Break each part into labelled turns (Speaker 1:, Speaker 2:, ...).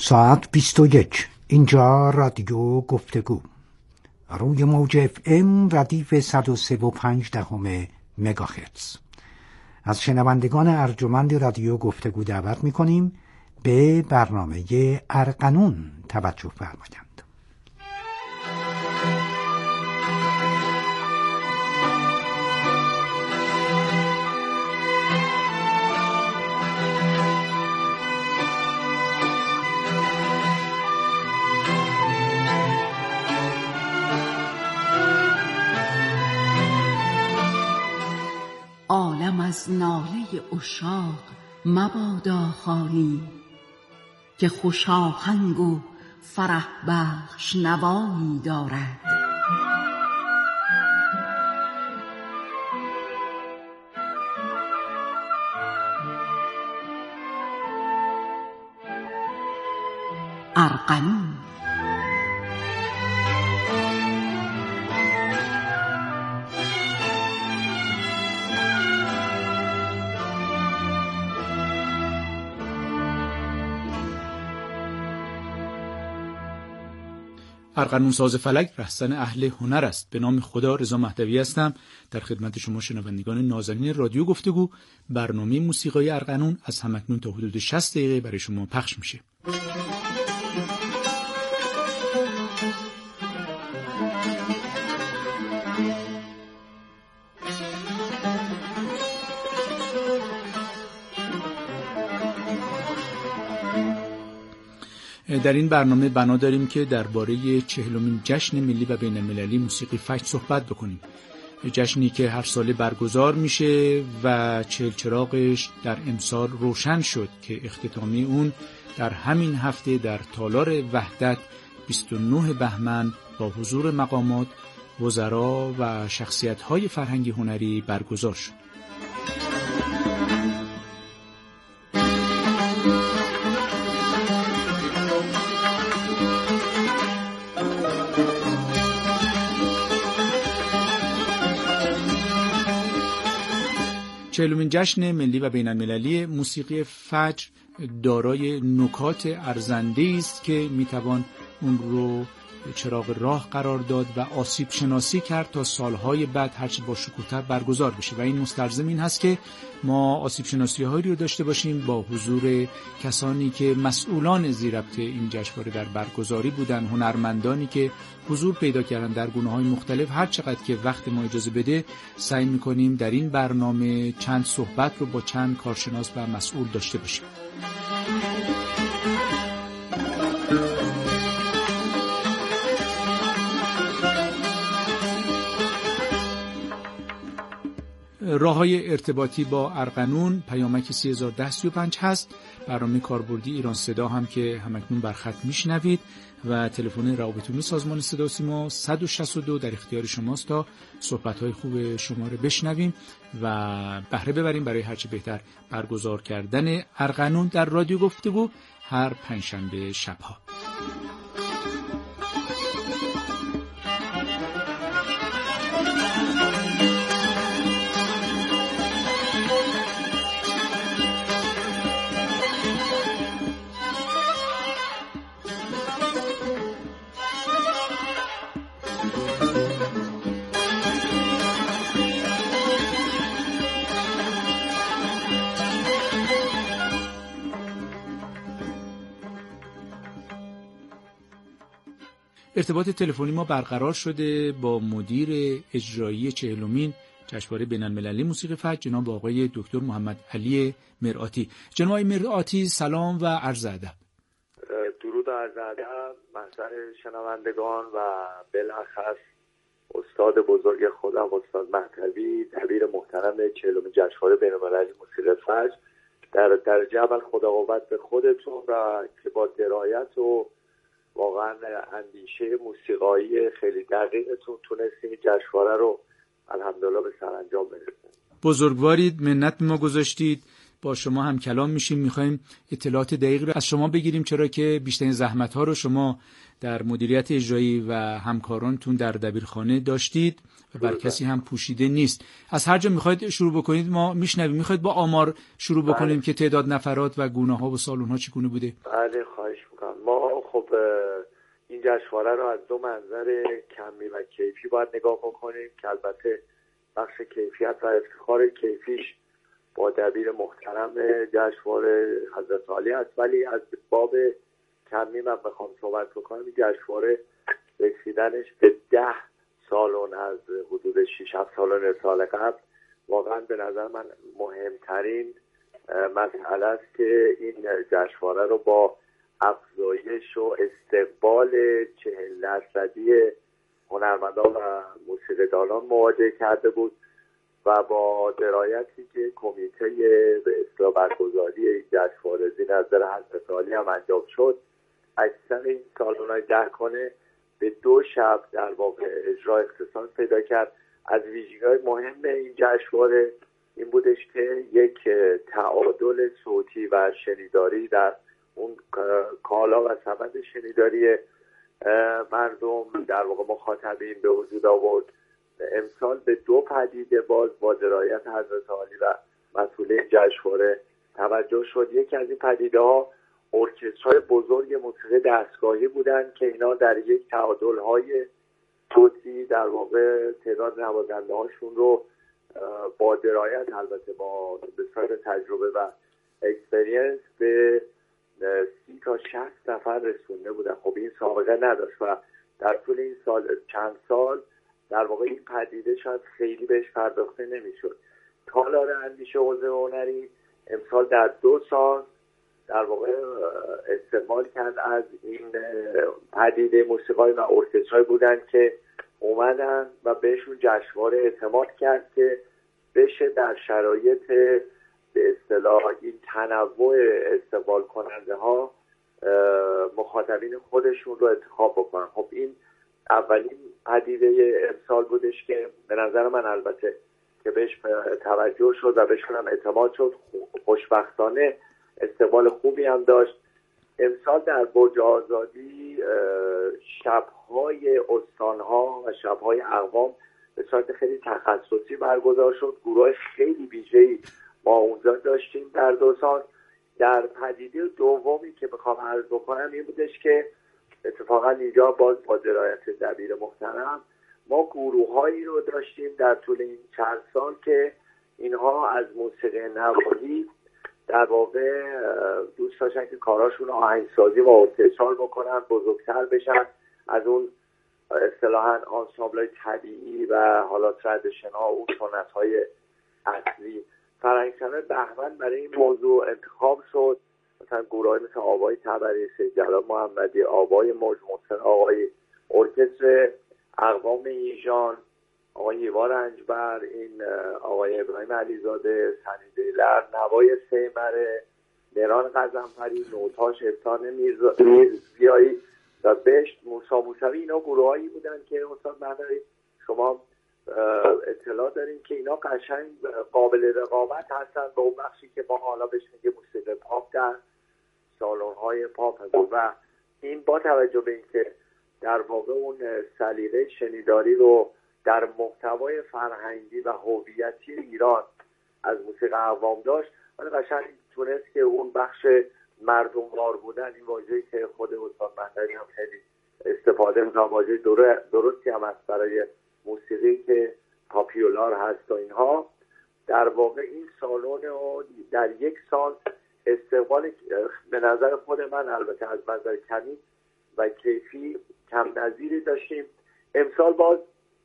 Speaker 1: ساعت 21. اینجا رادیو گفتگو، روی موج FM ردیف 103.5 مگاهرتز. از شنوندگان ارجمند رادیو گفتگو دعوت می‌کنیم به برنامه ارغنون توجه فرمایند.
Speaker 2: عالم از ناله عشاق مبادا خالی، که خوش آهنگ و فرح بخش نوایی دارد. ارغنون.
Speaker 3: ارغنون ساز فلک رهزن اهل هنر است. به نام خدا رضا مهدوی هستم. در خدمت شما شنوندگان نازنین رادیو گفتگو، برنامه موسیقای ارغنون از همکنون تا حدود 60 دقیقه برای شما پخش میشه. در این برنامه بنا داریم که درباره 40مین جشن ملی و بین‌المللی موسیقی فجر صحبت بکنیم. جشنی که هر ساله برگزار میشه و 40 چراغش در امسال روشن شد که اختتامی اون در همین هفته در تالار وحدت 29 بهمن با حضور مقامات، وزرا و شخصیت‌های فرهنگی هنری برگزار شد. چهلمین جشن ملی و بین‌المللی موسیقی فجر دارای نکات ارزنده است که میتوان اون رو چراغ راه قرار داد و آسیب شناسی کرد تا سالهای بعد هرچه با شکوه‌تر برگزار بشه، و این مستلزم این هست که ما آسیب شناسی هایی رو داشته باشیم با حضور کسانی که مسئولان زیربط این جشنواره در برگزاری بودن، هنرمندانی که حضور پیدا کردن در گونه‌های مختلف. هر چقدر که وقت ما اجازه بده سعی می‌کنیم در این برنامه چند صحبت رو با چند کارشناس و مسئول داشته باشیم. راه‌های ارتباطی با ارغنون پیامک 301035 هست. برنامه کاربردی ایران صدا هم که همکنون بر خط میشنوید و تلفن روابط سازمان صدا و سیما 162 در اختیار شماست تا صحبت‌های خوب شما رو بشنویم و بهره ببریم برای هرچه بهتر برگزار کردن ارغنون در رادیو گفتگو هر پنجشنبه شب‌ها. ارتباط تلفنی ما برقرار شده با مدیر اجرایی 40مین جشنواره بین‌المللی موسیقی فجر، جناب آقای دکتر محمد علی مرآتی. جناب آقای مرآتی سلام و عرض ادب.
Speaker 4: درود و عرض ادب محضر شنوندگان و بالاخص استاد بزرگ خودم استاد مهدوی، دبیر محترم 40مین جشنواره بین‌المللی موسیقی فجر. در درجه اول خدا قوت به خودتون و که با درایت و واقعا اندیشه موسیقایی خیلی دقیقتون تونستیم جشنواره رو الحمدلله به سرانجام برسونیم.
Speaker 3: بزرگوارید، منت ما گذاشتید با شما هم کلام میشیم. میخوایم اطلاعات دقیقی رو از شما بگیریم، چرا که بیشترین زحمت‌ها رو شما در مدیریت اجرایی و همکارانتون در دبیرخانه داشتید و بر کسی هم پوشیده نیست. از هر جا میخواید شروع بکنید ما میشنویم. میخواید با آمار شروع بکنیم که تعداد نفرات و گونه‌ها و سالن‌ها چگونه بوده؟
Speaker 4: بله خواهش میکنم. ما خب این جشنواره رو از دو منظر کمی و کیفی باید نگاه بکنیم که البته بخش کیفیت و افتخار کیفیش با دبیر محترم جشنواره حضرت عالی است، ولی از باب کمی من بخوام صحبت بکنم، این جشنواره رسیدنش به 10 سالن از حدود 6-7 سال قبل واقعا به نظر من مهمترین مسئله است که این جشنواره رو با افزایش و استقبال 40% هنرمندان و موسیقیدانان مواجه کرده بود و با درایتی که کمیته به اصلاح برگزاری این جشنواره زیر نظر حضرت عالی هم انجام شد، اکثر این سالن‌های 10 کنه به 2 شب در واقع اجرا اختصاص پیدا کرد. از ویژگی‌های مهم این جشنواره این بودش که یک تعادل صوتی و شنیداری در اون کالا و سبد شنیداری مردم در واقع مخاطبین به وجود آورد. امسال به 2 پدیده باز با درایت حضرت عالی و مسئولین جشنواره توجه شد. یکی از این پدیده ها ارکسترهای بزرگ موسیقی دستگاهی بودند که اینا در یک تعادل‌های صوتی در واقع تعداد نوازنده هاشون رو با درایت، البته با بسیار تجربه و اکسپریانس، به 30 تا 60 نفر رسونده بودن. خب این سابقه نداشت و در طول این چند سال در واقع این پدیده شاید خیلی بهش پرداخته نمیشد. تالار اندیشه حوزه هنری امسال در 2 سال در واقع استقبال کرد از این پدیده موسیقی و ارکسترایی بودن که اومدن و بهشون جشنواره اعتماد کرد که بشه در شرایط به اصطلاح این تنوع استقبال کننده ها مخاطبین خودشون رو انتخاب بکنن. خب این اولین پدیده امسال بودش که به نظر من البته که بهش توجه شد و بهشون هم اعتماد شد. خوشبختانه استقبال خوبی هم داشت. امسال در برج آزادی شب‌های استان‌ها و شب‌های اقوام به صورت خیلی تخصصی برگزار شد. گروه خیلی ویژه‌ای ما اونجا داشتیم در 2 سال. در پدیده دومی که بخوام عرض بکنم این بودش که اتفاقا اینجا باز با درایت دبیر محترم ما گروه‌هایی رو داشتیم در طول این چند سال که اینها از موسیقی نواحی در واقع دوست داشتن که کاراشون آهنگسازی و ارکسترال بکنن، بزرگتر بشن از اون اصطلاحاً آنسامبل‌های طبیعی و حالا ترادیشنال و سنت‌های اصلی. فرهنگسرای بهمن برای این موضوع انتخاب شد، مثلا گروه‌های مثل آوای تبری، سید جلال محمدی، آوای موج، محسن آقایی، ارکستر اقوام ایژان، آقای هیوا رنجبر، این آقای ابراهیم علیزاده، سنیده لر، نوای سیمره، مهران غضنفری، نوتاش احسان میرزیایی و بهشت موسوی. اینا گروهایی بودن که استاد مهدوی شما اطلاع داریم که اینا قشنگ قابل رقابت هستن با اون بخشی که ما حالا بهش میگه موسیقی پاپ در سالن‌های پاپ هست. و این با توجه به اینکه در واقع اون سلیقه شنیداری رو در محتوای فرهنگی و هویتی ایران از موسیقی عوام داشت، ولی قشنگ تونست که اون بخش مردموار بودن، این واژه‌ای که خود استاد مهدوی هم خیلی استفاده می‌کنه، واژه درستی هم است برای موسیقی که پاپیولار هست و اینها، در واقع این سالن رو در 1 سال استقبال به نظر خود من البته از نظر کمی و کیفی کم نظیری داشتیم. امسال باز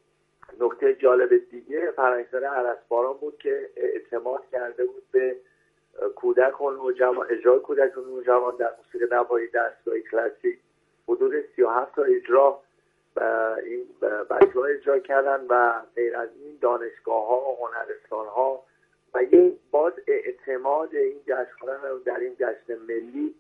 Speaker 4: نکته جالب دیگه فرهنگسرای ارسباران بود که اعتماد کرده بود به کودک و نوجوان، اجرای کودک و نوجوان در موسیقی نواحی دستگاهی کلاسیک. حدود 37 تا اجرا این بچه‌ها اجرا کردن و غیر از این دانشگاه‌ها و هنرستان‌ها و یه باز اعتماد این جشنواره در این جشن ملی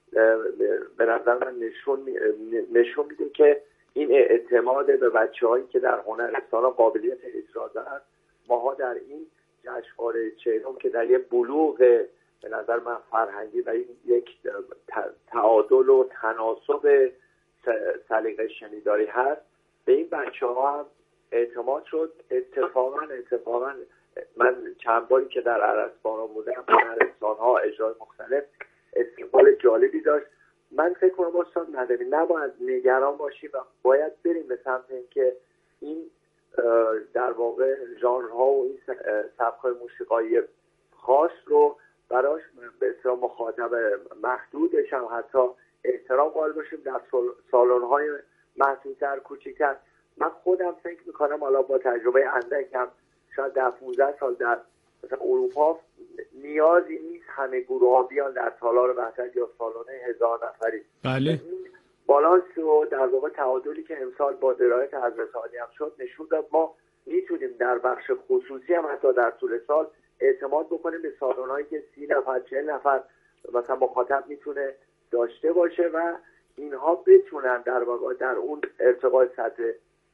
Speaker 4: به نظر من نشون میده که این اعتماد به بچه‌هایی که در هنرستان‌ها قابلیت اجرا دارن. ماها در این جشنواره چهلم که در یه بلوغ به نظر من فرهنگی و این یک تعادل و تناسب سلیقه شنیداری هست، به این بچه‌ها هم اعتماد شد. اتفاقا من چند باری که در عرسباران بودم، هنرستان‌ها اجرای مختلف استقبال جالبی داشت. من فکر کنم استاد مدنی نباید نگران باشیم و باید بریم به سمت اینکه این در واقع ژانرها و این سبک‌های موسیقایی خاص رو براش به اصطلاح مخاطب محدودش هم حتی احترام قائل باشیم در سالن‌های محدودتر، کوچیک‌تر. من خودم فکر میکنم حالا با تجربه اندکم شاید در 15 سال در مثلا اروپا نیازی نیست همه گروه ها بیان در تالار وحدت یا سالن 1000 نفری.
Speaker 3: بله.
Speaker 4: بالانس و در واقع تعادلی که امسال با درایت حضرت عالی هم شد نشون داد ما میتونیم در بخش خصوصی هم حتی در طول سال اعتماد بکنیم به سالن هایی که 30 نفر 40 نفر مثلا مخاطب میتونه داشته باشه و اینها بتونن در واقع در اون ارتقای سطح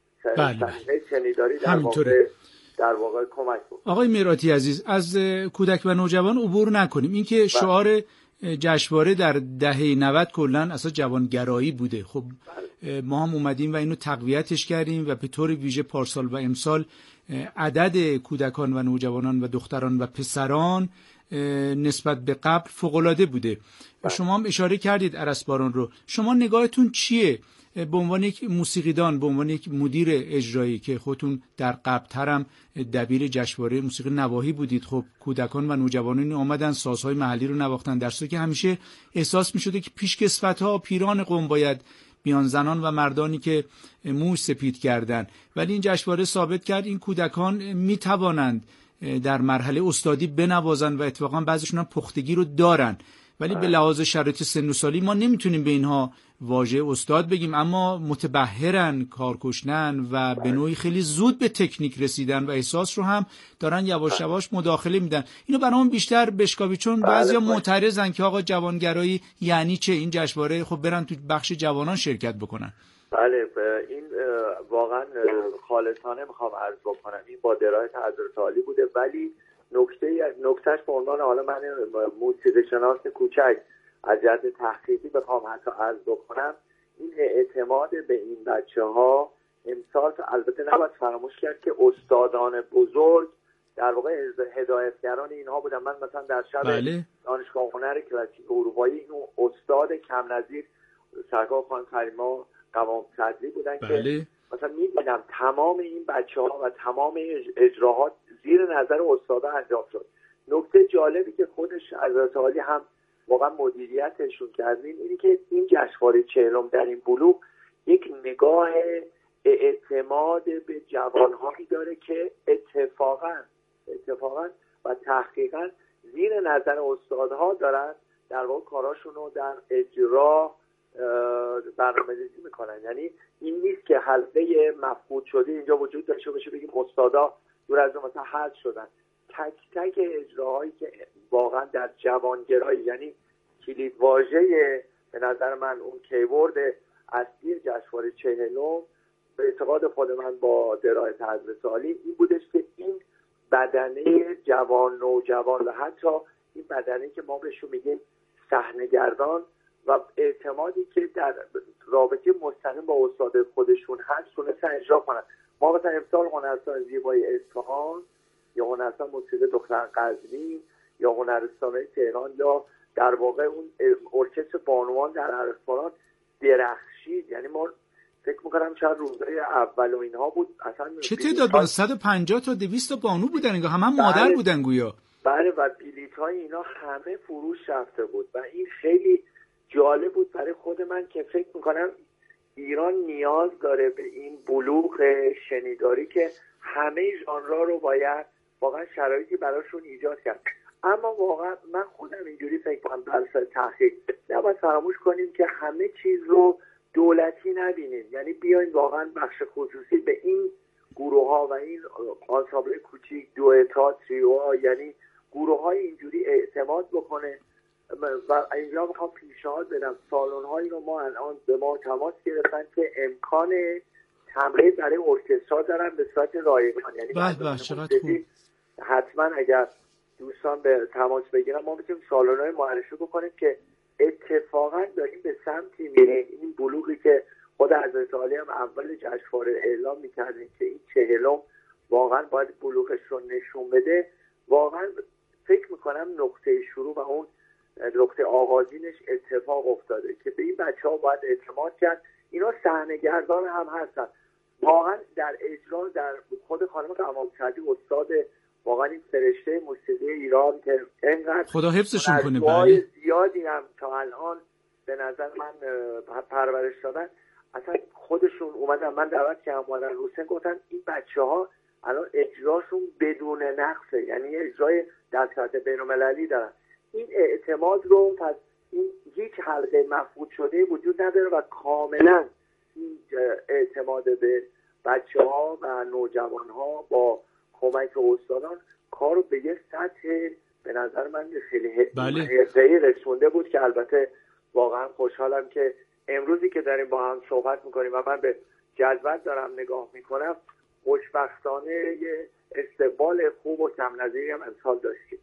Speaker 4: شنیداری در واقع کمک بکنه.
Speaker 3: آقای میراتی عزیز، از کودک و نوجوان عبور نکنیم. این که شعار جشنواره در دهه 90 کلا اصلا جوانگرایی بوده. خب ما هم اومدیم و اینو تقویتش کردیم و به طور ویژه پارسال و امسال عدد کودکان و نوجوانان و دختران و پسران نسبت به قبل فوق‌العاده بوده. شما هم اشاره کردید عرسباران رو. شما نگاهتون چیه به عنوان یک موسیقیدان، به عنوان یک مدیر اجرایی که خودتون در قبل‌تر هم دبیر جشنواره موسیقی نواحی بودید؟ خب کودکان و نوجوانانی اومدن سازهای محلی رو نواختن، در صورتی که همیشه احساس می‌شده که پیشکسوت‌ها پیران قوم باید بیان، زنان و مردانی که موش سپید کردن. ولی این جشنواره ثابت کرد این کودکان می‌توانند در مرحله استادی بنوازن و اتفاقا بعضیشون هم پختگی رو دارن. ولی به لحاظ شرایط سن و سالی ما نمیتونیم به اینها واژه استاد بگیم، اما متبحرن، کارکشنن و به نوعی خیلی زود به تکنیک رسیدن و احساس رو هم دارن یواش یواش مداخله میدن. اینو برامون بیشتر بشکافی، چون بعضیا معترضن که آقا جوانگرایی یعنی چه؟ این جشنواره خب برن تو بخش جوانان شرکت بکنن.
Speaker 4: بله، این واقعا خالصانه میخوام عرض بکنم این با درایت حضرت عالی بوده. ولی نکتهش به عنوان حالا من موسیقی شناس کوچک از جهت تحقیقی بخوام حتی عرض بکنم، این اعتماد به این بچه‌ها امسال البته نباید فراموش کرد که استادان بزرگ در واقع هدایتگران اینها بودن. من مثلا در شب دانشگاه هنر کلاسیک اروپایی این استاد کم نظیر سرکار خانم کریما قوام صدری بودن که مثلا می‌بینم تمام این بچه‌ها و تمام اجراهات زیر نظر استادا انجام شد. نکته جالبی که خودش حضرت عالی هم واقعا مدیریتشون کردین اینی که این جشنواره 40 در این بلوغ یک نگاه اعتماد به جوانهایی داره که اتفاقا و تحقیقا زیر نظر استادها دارن در واقع کاراشون رو در اجرا برنامه‌ریزی میکنن. یعنی این نیست که حلقه مفقود شده اینجا وجود داشته باشه بگیم استادا دور از مثلا حذف شدن. تک تک اجراهایی که واقعا در جوانگرایی، یعنی کلید واژه به نظر من اون کیورد اصلی جشنواره 40 به اعتقاد خود من با درایت حضرت عالی این بودش که این بدنه جوان نوجوان و حتی این بدنه که ما بهشون میگیم صحنه‌گردان و اعتمادی که در رابطه مستقیم با استاد خودشون هست تونستن اجرا کنن. ما مثلا امسال هنرستان زیبایی اصفهان یا هنرستان موسیقی دختر قزوین یا هنرستان تهران یا در واقع اون ارکستر بانوان در عرسباران درخشید. یعنی ما فکر می‌کنم چند روزهای اول و اینها بود اصلا
Speaker 3: چه تعداد بود؟ 150 تا 200 تا بانو بودن انگار، همه مادر بودن گویا.
Speaker 4: بله، و بلیط‌های اینا همه فروش رفته بود و این خیلی جالب بود برای خود من که فکر می‌کنم ایران نیاز داره به این بلوغ شنیداری که همه ژانرها رو باید واقعا شرایطی براشون ایجاد کرد. اما واقعا من خودم اینجوری فکر کنم در اثر تحقیق نباید فراموش کنیم که همه چیز رو دولتی نبینیم. یعنی بیاین واقعا بخش خصوصی به این گروه ها و این آنسامبل کوچیک، دوئتا، تریوها، یعنی گروه های اینجوری اعتماد بکنه. و اینجا میخوام پیشنهاد بدم سالن هایی رو ما الان به ما تماس گرفتن که امکان تمرین برای ارکسترا دارن به صورت رایگان. یعنی
Speaker 3: چقدر خوب.
Speaker 4: حتما اگر دوستان به تماس بگیرن ما میتونیم سالن‌های معرفی بکنیم که اتفاقا داریم به سمتی میریم. این بلوغی که خود حضرت عالی هم اول جشنواره اعلام میکردیم که این 40 واقعا باید بلوغش رو نشون بده، واقعا فکر میکنم نقطه شروع و اون نقطه آغازینش اتفاق افتاده که به این بچه ها باید اعتماد کرد. اینا صحنه‌گردان هم هستن واقعا در اجرا، در خود خانم قوام سعدی استاد واقعا این فرشته موسیقی ایران که اینقدر
Speaker 3: خدا حفظشون کنه. بله
Speaker 4: زیادی هم تا الان به نظر من پرورش دادن، اصلا خودشون اومدن من دعوت کردم اومدن روسن گفتن این بچه‌ها الان اجراشون بدون نقصه، یعنی اجرای در سطح بین‌المللی دارن. این اعتماد رو پس این هیچ حلقه مفقود شده وجود نداره و کاملا این اعتماد به بچه‌ها و نوجوان‌ها با کمک استادان کار رو به یه سطح به نظر من خیلی حرفه‌ای رسونده بود که البته واقعا خوشحالم که امروزی که داریم با هم صحبت میکنیم و من به جدول دارم نگاه میکنم خوشبختانه یه استقبال خوب و کم نظیری هم امسال داشتیم.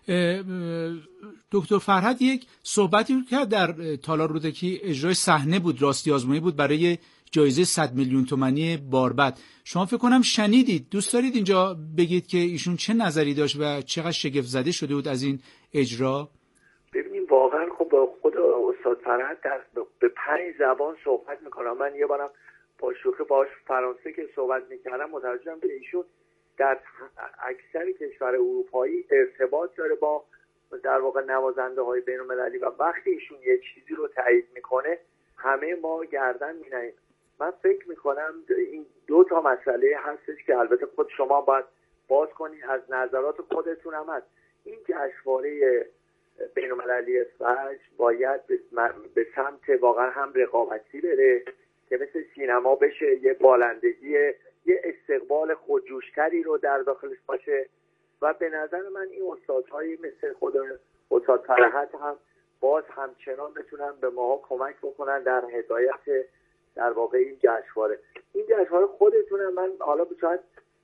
Speaker 3: دکتر فرهاد یک صحبتی کرد در تالار رودکی، اجرای صحنه بود، راستی آزمایی بود برای جایزه 100 میلیون تومانی باربد. شما فکر کنم شنیدید، دوست دارید اینجا بگید که ایشون چه نظری داشت و چقدر شگفت زده شده بود از این اجرا؟
Speaker 4: ببینیم واقعا خب خود استاد فرهاد به 5 زبان صحبت میکنه. من یه بارم با شوخی باش فرانسه که صحبت میکردم متوجه شدم که ایشون در اکثر کشور اروپایی ارتباط داره با در واقع نوازنده های بین المللی و وقتی ایشون یه چیزی رو تایید میکنه همه ما گردن میناییم. من فکر میکنم این 2 مسئله هستش که البته خود شما باید باز کنید، از نظرات خودتون هم هست. این جشنواره بین المللی فجر باید به سمت واقعا هم رقابتی بره که مثل سینما بشه، یه بالندگی، یه استقبال خودجوشتری رو در داخلش باشه و به نظر من این استادهایی مثل خود استاد فرهاد هم باز همچنان بتونن به ما کمک بکنن در هدایت در واقع این جشنواره. این جشنواره خودتونم من حالا شاید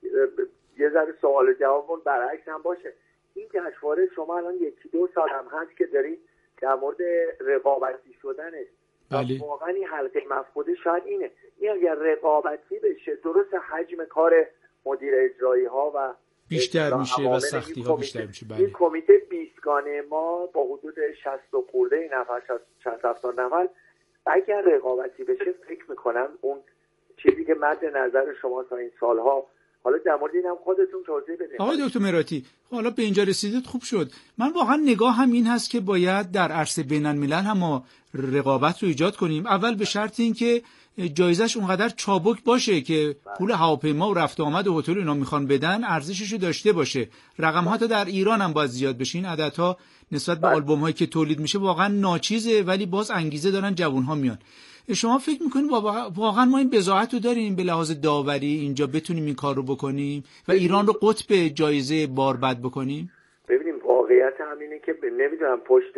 Speaker 4: یه ذره سوال و جوابمون برعکس هم باشه. این جشنواره شما الان 1-2 سال هم هست که دارید در مورد رقابتی شدنش واقعا این حلقه مفقوده شاید اینه. این اگر رقابتی بشه درست حجم کار مدیر اجرایی ها و
Speaker 3: بیشتر میشه و سختی ها بیشتر میشه.
Speaker 4: این کمیته 20 گانه ما با حدود 60 خورده نفر 60-70 نفر اگر رقابتی بشه فکر میکنم اون چیزی که مد نظر شما تا این سالها، حالا در مورد اینم خودتون توضیح بدید.
Speaker 3: آقای دکتر مراتی حالا به اینجا رسیدید خوب شد. من واقعا نگاه هم این هست که باید در عرصه بین‌الملل هم ما رقابت رو ایجاد کنیم، اول به شرط این که جایزش اونقدر چابک باشه که پول هواپیما و رفت و آمد و هتل اینا میخوان بدن ارزشش رو داشته باشه. رقم ها تا در ایران هم باید زیاد بشه. این عددها نسبت به آلبوم هایی که تولید میشه واقعا ناچیزه ولی باز انگیزه دارن جوون ها میان. شما فکر میکنید واقعا ما این بضاعت رو داریم به لحاظ داوری اینجا بتونیم این کار رو بکنیم و ایران رو قطب جایزه باربد بکنیم؟
Speaker 4: ببینیم واقعیت همینه که نمیدونم پشت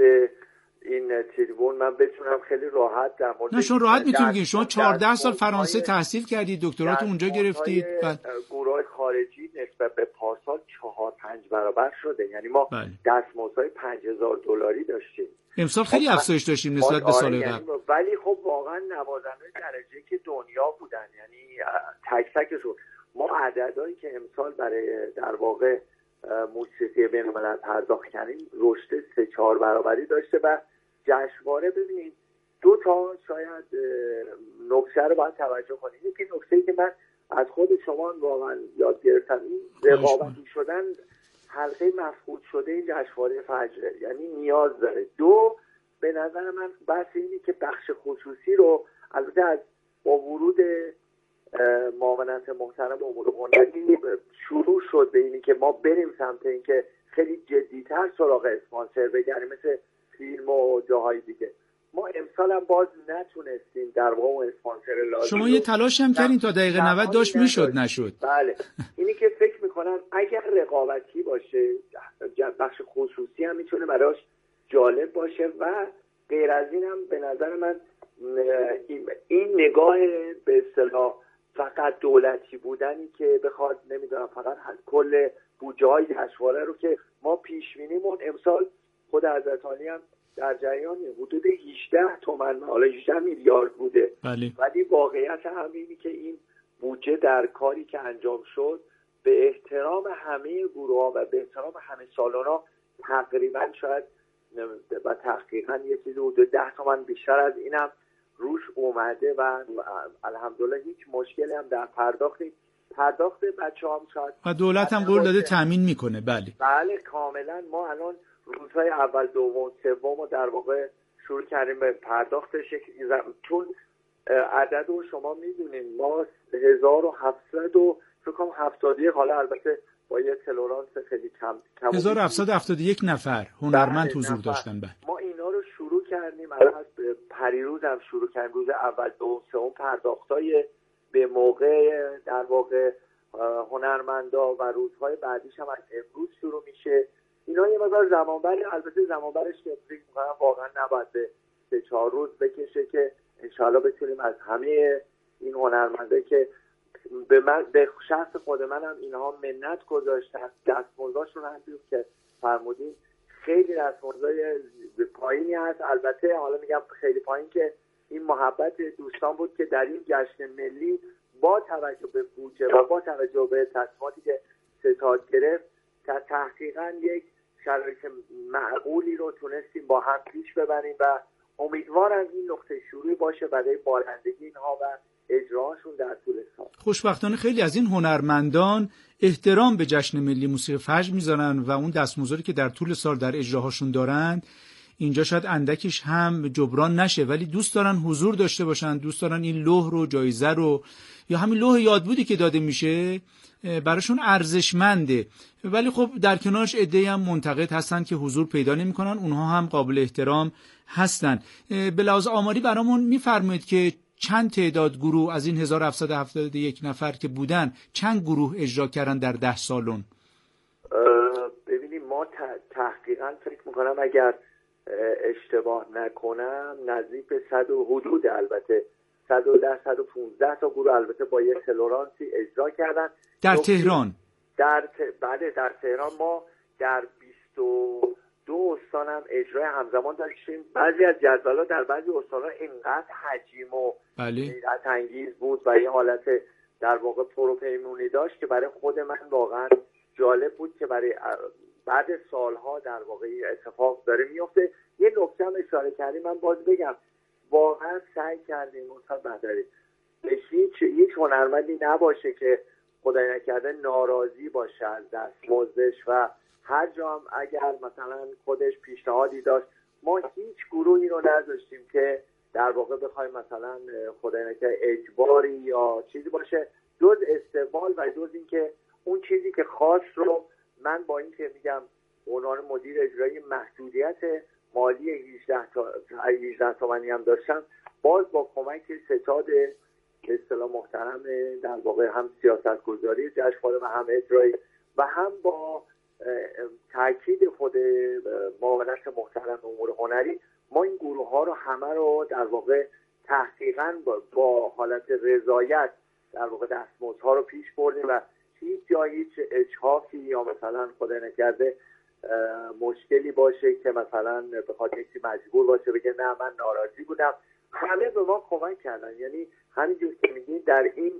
Speaker 4: این تریبون من بتونم خیلی راحت در مورد
Speaker 3: نه شما راحت میتونید بگید. شما 14 سال فرانسه تحصیل کردید، دکتراتون اونجا گرفتید.
Speaker 4: گروه خارجی نسبت به پارسال 4-5 برابر شده. یعنی ما دستمزدهای $5000 داشتیم.
Speaker 3: امسال خیلی افزایش داشتیم نسبت به سال قبل.
Speaker 4: ولی خب واقعا نوازنده درجه که دنیا بودن، یعنی تک تکشون. ما عددهایی که امسال برای در واقع موسیقی بین‌الملل پرداخت کردیم رشد 3-4 برابری داشته و جشنواره ببینید 2 شاید نکته رو باید توجه کنید. یکی نکته‌ای که من از خود شما واقعا یاد گرفتم این رقابتی شدن حلقه مفقود شده این جشنواره فجر، یعنی نیاز داره. 2 به نظر من بحث اینی که بخش خصوصی رو البته از با ورود معاونت محترم امور هنری شروع شد به اینی که ما بریم سمت این که خیلی جدی‌تر سراغ اسپانسر بگیریم مثل فیلم و جاهای دیگه. ما امسال هم باز نتونستیم در واقع اسپانسر لازم.
Speaker 3: شما یه تلاش هم کردین تا دقیقه 90 داشت میشد نشد.
Speaker 4: بله اینی که فکر میکنم اگر رقابتی باشه بخش خصوصی هم میتونه براش جالب باشه و غیر از این هم به نظر من این نگاه به اصطلاح فقط دولتی بودنی که بخواد نمیدونم فقط کل بودجه های جشنواره رو که ما پیش بینیمون امسال خود حضرت عالی هم در جریان حدود 18 تومن حالا 18 میلیارد بوده.
Speaker 3: بله.
Speaker 4: ولی واقعیت همینی که این بودجه در کاری که انجام شد به احترام همه گروه‌ها و به احترام همه سالن‌ها تقریبا شاید و تحقیقا یه چیزی حدود 10 تومن بیشتر از اینم روش اومده و الحمدلله هیچ مشکلی هم در پرداخت بچه‌ها هم شاید
Speaker 3: و دولت هم قول داده تامین میکنه.
Speaker 4: بله کاملا. ما الان روزهای اول دوم سوم رو در واقع شروع کردیم به پرداختش. چون عدد رو شما میدونین ما 1700 و فکر کنم 71 حالا البته با یه تلورانس خیلی کم
Speaker 3: 1771 نفر هنرمند حضور داشتن.
Speaker 4: ما اینا رو شروع کردیم الان پریروز هم شروع کردیم روز اول دوم سوم پرداختای به موقع در واقع هنرمندا و روزهای بعدیش هم از امروز شروع میشه. اینا یه مقدار زمانبری، البته زمانبرش که فکر می‌کنم واقعا نباید به 3-4 روز بکشه که انشاءالله بتونیم از همه این هنرمنده که به شخص خود منم اینها منت گذاشتن دستمزدشون همین که فرمودین خیلی دستمزدای پایینی هست. البته حالا میگم خیلی پایین که این محبت دوستان بود که در این جشن ملی با توجه به بودجه و با توجه به تصمیماتی که ستاد گرفت تحقیقاً یک شرایط معقولی رو تونستیم با هم پیش ببریم و امیدوارم این نقطه شروعی باشه برای بالندگی اینها و اجراشون در طول سال.
Speaker 3: خوشبختانه خیلی از این هنرمندان احترام به جشن ملی موسیقی فجر میذارن و اون دستمزدی که در طول سال در اجراهاشون دارن اینجا شاید اندکش هم جبران نشه، ولی دوست دارن حضور داشته باشن، دوست دارن این لوح رو، جایزه رو یا همین لوح یادبودی که داده میشه براشون ارزشمنده. ولی خب در کنارش عده‌ای هم منتقد هستن که حضور پیدا نمی‌کنن، اونها هم قابل احترام هستن. به لحاظ آماری برامون میفرمایید که چند تعداد گروه از این 1771 نفر که بودن چند گروه اجرا کردن در 10 سالن؟
Speaker 4: ببینیم ما تحقیقاً فکر می‌کنم اگر اشتباه نکنم نزدیک به 100 حدود البته 110-115 تا گروه البته با یک تلورانسی اجرا کردن
Speaker 3: در تهران.
Speaker 4: بله در تهران ما در 22 استان هم اجرای همزمان داشتیم. بعضی از جدول‌ها در بعضی استان‌ها اینقدر حجیم و حیرت انگیز بود و یه حالت در واقع پروپیمونی داشت که برای خود من واقعا جالب بود که برای بعد سالها در واقع اتفاق داره میفته. یه نکته هم اشاره کردیم من باز بگم واقعا سعی کردیم استاد بهدری هیچ هنرمندی نباشه که خدای نکرده ناراضی باشه از دستمزدش و هر جا هم اگر مثلا خودش پیشنهادی داشت ما هیچ گروهی رو نذاشتیم که در واقع بخوایم مثلا خدای نکرده اجباری یا چیزی باشه جز استقبال و جز اینکه اون چیزی که خاص رو من با این که میگم عنوان مدیر اجرایی محدودیت مالی 18 تومانی هم داشتم باز با کمک ستاد به اصطلاح محترم در واقع هم سیاستگذاری جشنواره و هم اجرایی و هم با تاکید خود معاونت محترم امور هنری ما این گروه ها رو همه رو در واقع تحقیقاً با حالت رضایت در واقع دستمزدها رو پیش بردیم و هیچ اجحافی یا مثلا خدای نکرده مشکلی باشه که مثلا بخاطر اینکه مجبور باشه بگه نه من ناراضی بودم. همه به ما کمک کردن. یعنی همینجور که میگین در این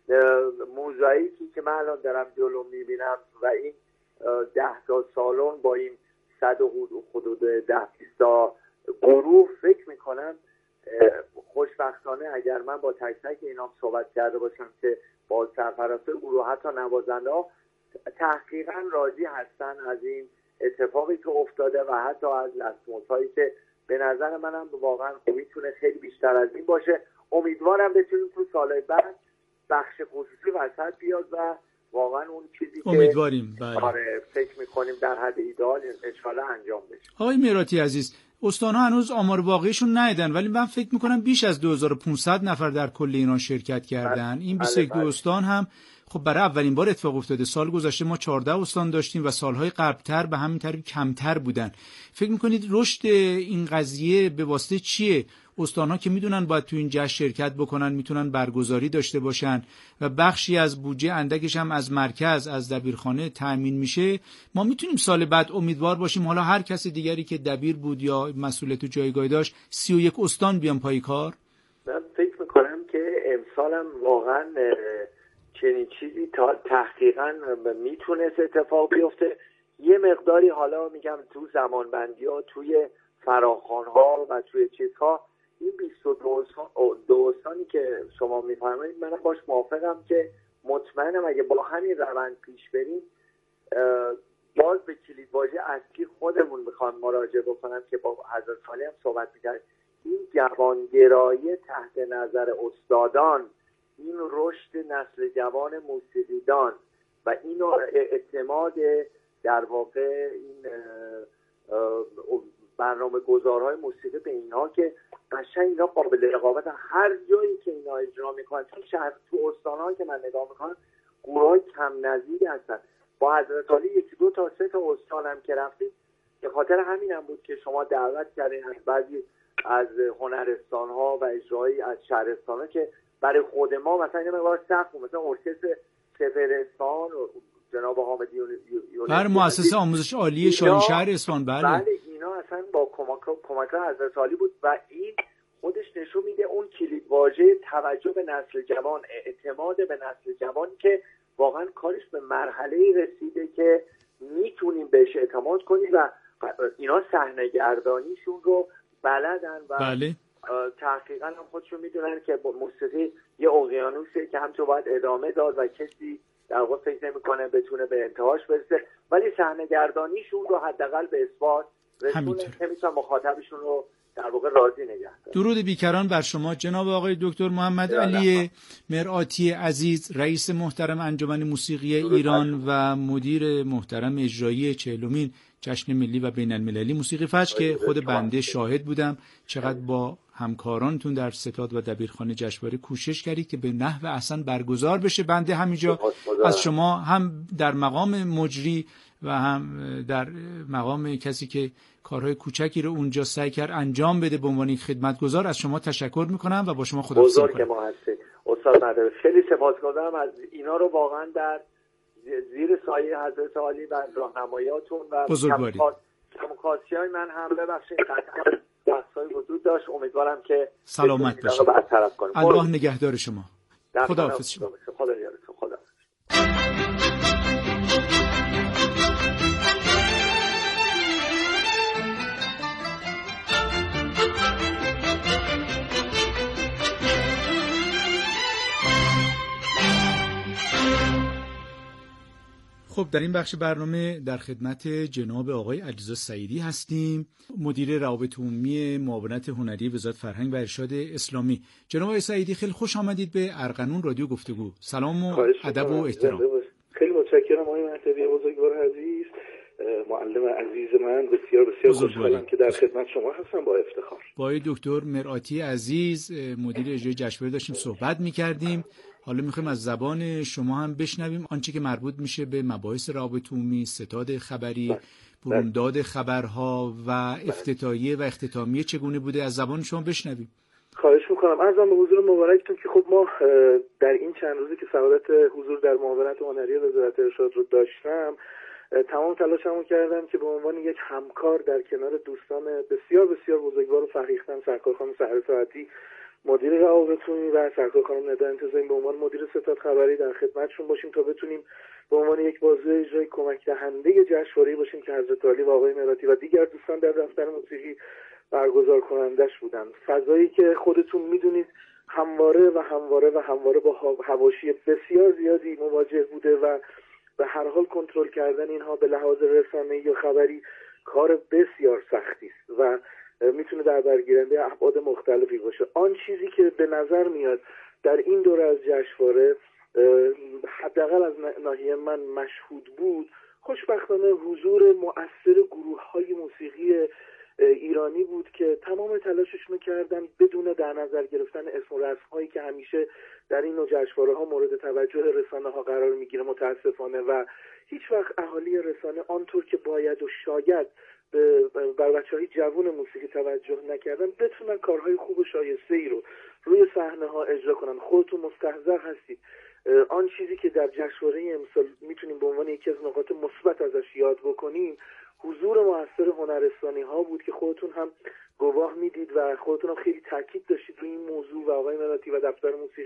Speaker 4: موزاییکی که من الان دارم جلو میبینم و این 10 تا سالن با این 100 حدود 10 تا گروه فکر میکنم خوشبختانه اگر من با تک تک اینا صحبت کرده باشم که با سرپرست گروه حتی نوازنده ها تحقیقا راضی هستن از این اتفاقی که افتاده و حتی از دستمزدهایی که به نظر منم واقعا میتونه خیلی بیشتر از این باشه. امیدوارم بتونیم تو سالهای بعد بخش خصوصی وسط بیاد و واقعا اون چیزی که
Speaker 3: امیدواریم
Speaker 4: فکر میکنیم در حد ایدئال انشالله انجام بشه.
Speaker 3: آقای میراتی عزیز، استان‌ها هنوز آمار واقعیشون ندیدن ولی من فکر میکنم بیش از 2500 نفر در کل ایران شرکت کردن. این 22 استان هم خب برای اولین بار اتفاق افتاده. سال گذشته ما 14 استان داشتیم و سالهای قبلتر به همین ترتیب کمتر بودن. فکر میکنید رشد این قضیه به واسطه چیه؟ استان‌ها که میدونن باید تو این جشن شرکت بکنن، میتونن برگزاری داشته باشن و بخشی از بودجه اندکش هم از مرکز، از دبیرخانه تأمین میشه، ما میتونیم سال بعد امیدوار باشیم حالا هر کس دیگری که دبیر بود یا مسئولیت جایگاهی داشت 31 استان بیان پای کار؟
Speaker 4: من فکر میکنم که امسالم واقعا چنین چیزی تا تحقیقا میتونست اتفاق بیفته. یه مقداری حالا میگم تو زمانبندی ها، توی فراخوان ها و توی چیزها، این 22 استانی که شما میفرمایید من باش موافقم که مطمئنم اگه با همین روند پیش بریم باز به کلیدواژه اصلی خودمون میخوام مراجعه بکنم که با حضرت عالی هم صحبت می‌کردیم، این جوانگرایی تحت نظر استادان، این رشد نسل جوان موسیقیدان و این اعتماد در واقع این برنامه گذارهای موسیقی به اینها که قشنگ اینا قابل رقابت هر جایی که اینا اجرا میکنن. چون شهر تو استان‌ها که من نگاه میکنم گروهای کم نظیری هستن. با حضرت عالی 1-2 تا 3 تا استان هم که رفتیم به خاطر همین هم بود که شما دعوت کردین از بعضی از هنرستان‌ها و اجرایی از شهرستان‌ها که برای خود ما مثلا یه مقدار سخت بود، مثلا ارکستر سفرستان و جناب حامد یونسی
Speaker 3: بر مؤسسه آموزش عالی شاهینشهر اصفهان. بله
Speaker 4: اینا اصلا با کمک حضرت عالی بود و این خودش نشون میده اون کلیدواژه توجه به نسل جوان، اعتماد به نسل جوان که واقعا کارش به مرحله‌ای رسیده که میتونیم بهش اعتماد کنیم و اینا صحنه‌گردانیشون رو بلدن و
Speaker 3: بله.
Speaker 4: تحقیقا هم خودشون میدونن که موسیقی یه اقیانوسه که همچون باید ادامه داد و کسی در واقع فکر نمی‌کنه بتونه به انتهاش برسه، ولی صحنه‌گردانیشون رو حداقل به اثبات رسونه که میتونن مخاطبشون رو در واقع راضی نگه دارن.
Speaker 3: درود بیکران بر شما جناب آقای دکتر محمد علی مرآتی عزیز، رئیس محترم انجمن موسیقی ایران و مدیر محترم اجرایی 40مین جشن ملی و بین المللی موسیقی فجر که خود بنده شاهد بودم چقدر با همکارانتون در ستاد و دبیرخانه جشنواره کوشش کردید که به نحو احسن برگزار بشه. بنده همینجا از شما هم در مقام مجری و هم در مقام کسی که کارهای کوچکی رو اونجا سعی کرد انجام بده به عنوان خدمتگزار از شما تشکر میکنم و با شما خداحافظی میکنم.
Speaker 4: بزرگ ما هستید استاد مدرس، خیلی سپاسگزارم از اینا رو واقعا در زیر سایه حضرت عالی و راهنماییاتون و کمکاسی‌های من هم ببخشید قطعا بحث‌های وجود داشت. امیدوارم که
Speaker 3: سلامت باشید. الله نگهدار شما. خداحافظ شما.
Speaker 4: خدا یارتون. خدا.
Speaker 3: خب در این بخش برنامه در خدمت جناب آقای علیرضا سعیدی هستیم، مدیر روابط عمومی معاونت هنری وزارت فرهنگ و ارشاد اسلامی. جناب آقای سعیدی خیلی خوش آمدید به ارغنون رادیو گفتگو. سلام و ادب و احترام.
Speaker 5: خیلی متشکرم آقای مهدوی بزرگوار عزیز، معلم عزیز من. بسیار بسیار خوشحالم که در خدمت شما هستم با افتخار.
Speaker 3: با آقای دکتر مرآتی عزیز مدیر اجرایی جشنواره داشتیم صحبت می‌کردیم. حالا میخوایم از زبان شما هم بشنویم آنچه که مربوط میشه به مباحث روابط عمومی، ستاد خبری، برومداد خبرها و افتتاحیه و اختتامیه چگونه بوده، از زبان شما بشنویم.
Speaker 5: خواهش میکنم. عرضم به حضور مبارکتون که خب ما در این چند روزی که سعادت حضور در معاونت هنری وزارت ارشاد رو داشتم تمام تلاشمو کردم که به عنوان یک همکار در کنار دوستان بسیار بسیار بزرگوار و فرهیختم، سرکار خانم سحر ساعتی مدیر روابط عمومی و سرکار خانم ندا انتظامی به عنوان مدیر ستاد خبری در خدمتشون باشیم تا بتونیم به عنوان یک بازی اجرایی کمک دهنده جشنواره باشیم که حضرت عالی و آقای مرآتی و دیگر دوستان در دفتر موسیقی برگزار کنندش بودن. فضایی که خودتون میدونید همواره با حواشی بسیار زیادی مواجه بوده و به هر حال کنترل کردن اینها به لحاظ رسانه‌ای یا خبری کار بسیار سختی است و میتونه در برگیرنده ابعاد مختلفی باشه. آن چیزی که به نظر میاد در این دوره از جشنواره حداقل از ناحیه من مشهود بود، خوشبختانه حضور مؤثر گروه‌های موسیقی ایرانی بود که تمام تلاشش می‌کردن بدون در نظر گرفتن اسم و رسم‌هایی که همیشه در این نوع جشنواره‌ها مورد توجه رسانه‌ها قرار می‌گیره متأسفانه و هیچ وقت اهالی رسانه آنطور که باید و شاید بر بچه‌های جوان موسیقی توجه نکردن بتونن کارهای خوب و شایسته‌ای رو روی صحنه‌ها اجرا کنن. خودتون مستحضر هستید آن چیزی که در جشنواره امسال میتونیم به عنوان یکی از نقاط مثبت ازش یاد بکنیم حضور موثر هنرستانی‌ها بود که خودتون هم گواه میدید و خودتون هم خیلی تاکید داشتید روی این موضوع و آقای ملاتی و دفتر موسیقی